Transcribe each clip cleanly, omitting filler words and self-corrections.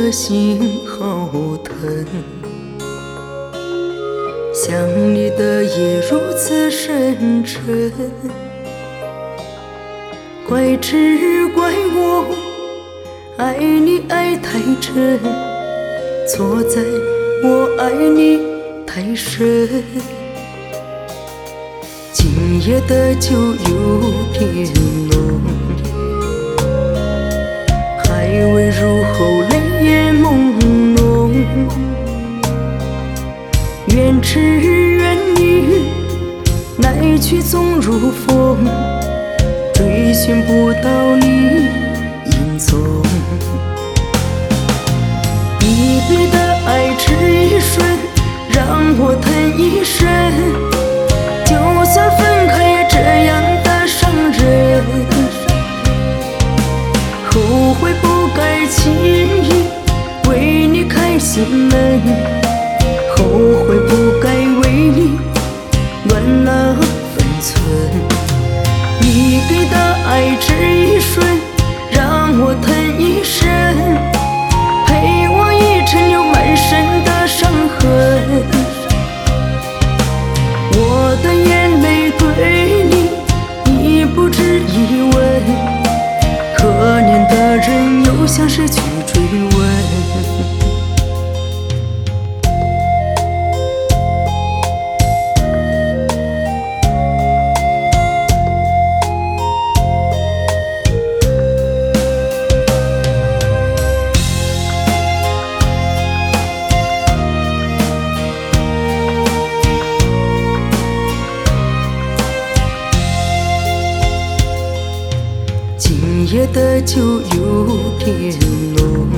的心好疼，想你的夜如此深沉，怪只怪我爱你爱太真，错在我爱你太深。今夜的酒有点浓，还未入喉，泪眼朦胧。愿痴愿女，奈去总如风，追寻不到你影踪。一笔的爱只一瞬，让我疼一生。就算分开也这样的伤人，后悔不该轻易为你开心门，后悔不该为你乱了分寸。你给的爱只一瞬，让我疼一生，陪我一程有满身的伤痕。我的眼泪对你，你不值一问，可怜的人又像是去追问。今夜的酒有点浓，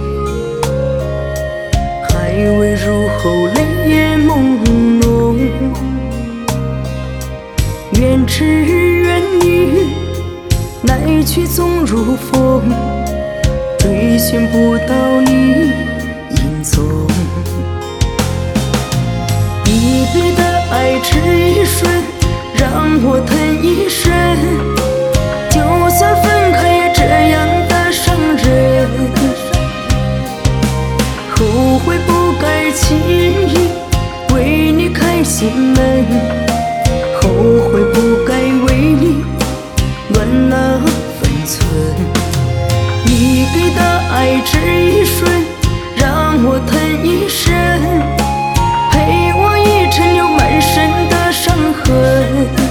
还未入喉，泪眼朦胧。愿痴愿女，奈去总如风，追寻不到你影踪。一笔的爱只一瞬，让我疼一生。就算分开也这样的伤人，后悔不该轻易为你开心门，后悔不该为你乱了分寸。你给的爱只一瞬，让我疼一生，陪我一程有满身的伤痕。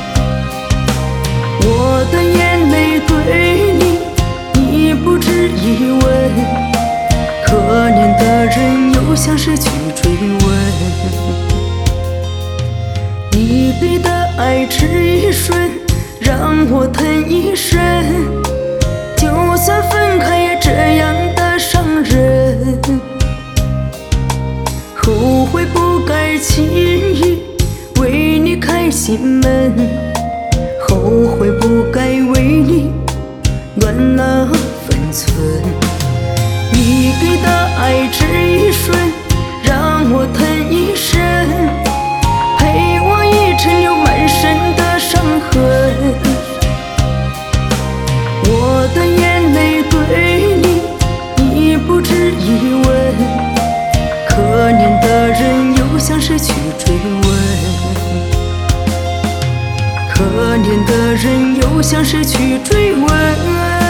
我的眼泪对你，你不值一问，可怜的人又像是去追问。你给的爱只一瞬，让我疼一生，就算分开也这样的伤人，后悔不该轻易为你开心门，后悔不该为你乱了分寸。你给的爱只一瞬，让我疼一生，陪我一程有满身的伤痕。我的眼泪对你，你不值一问，可怜的人又像是去追问，可怜的人又像是去追问。